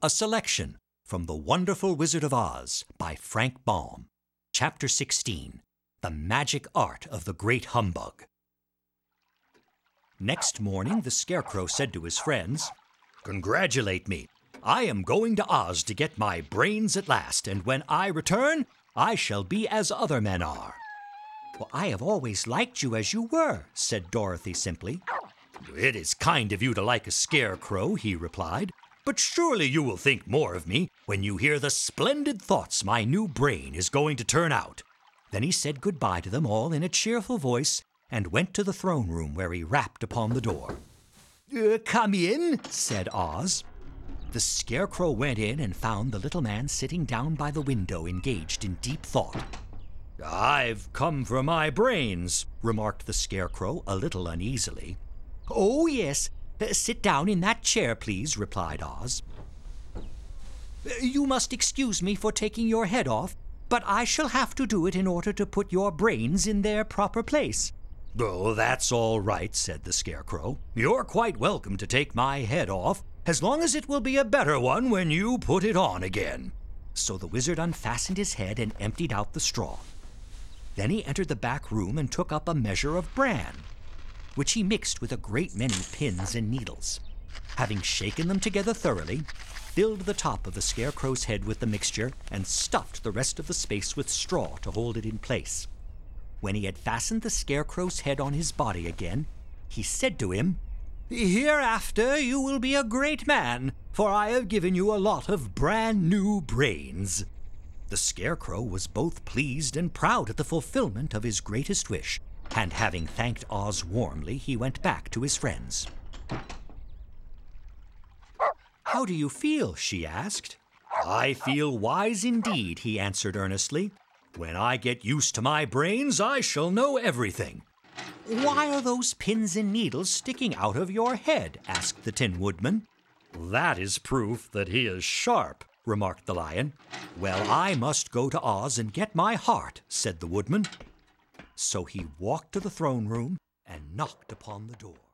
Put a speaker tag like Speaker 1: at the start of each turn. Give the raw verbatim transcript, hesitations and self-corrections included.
Speaker 1: A selection from The Wonderful Wizard of Oz by Frank Baum. Chapter sixteen, The Magic Art of the Great Humbug. Next morning, the Scarecrow said to his friends, "Congratulate me. I am going to Oz to get my brains at last, and when I return, I shall be as other men are." "Well, I have always liked you as you were," said Dorothy simply. "It is kind of you to like a scarecrow," he replied. "But surely you will think more of me when you hear the splendid thoughts my new brain is going to turn out." Then he said goodbye to them all in a cheerful voice and went to the throne room where he rapped upon the door. Uh, "Come in," said Oz. The Scarecrow went in and found the little man sitting down by the window engaged in deep thought. "I've come for my brains," remarked the Scarecrow a little uneasily. "Oh, yes. Uh, sit down in that chair, please," replied Oz. "You must excuse me for taking your head off, but I shall have to do it in order to put your brains in their proper place." "Oh, that's all right," said the Scarecrow. "You're quite welcome to take my head off, as long as it will be a better one when you put it on again." So the wizard unfastened his head and emptied out the straw. Then he entered the back room and took up a measure of bran, which he mixed with a great many pins and needles. Having shaken them together thoroughly, filled the top of the Scarecrow's head with the mixture and stuffed the rest of the space with straw to hold it in place. When he had fastened the Scarecrow's head on his body again, he said to him, "Hereafter you will be a great man, for I have given you a lot of brand new brains." The Scarecrow was both pleased and proud at the fulfillment of his greatest wish, and having thanked Oz warmly, he went back to his friends. "How do you feel?" she asked. "I feel wise indeed," he answered earnestly. "When I get used to my brains, I shall know everything." "Why are those pins and needles sticking out of your head?" asked the Tin Woodman. "That is proof that he is sharp," remarked the Lion. "Well, I must go to Oz and get my heart," said the Woodman. So he walked to the throne room and knocked upon the door.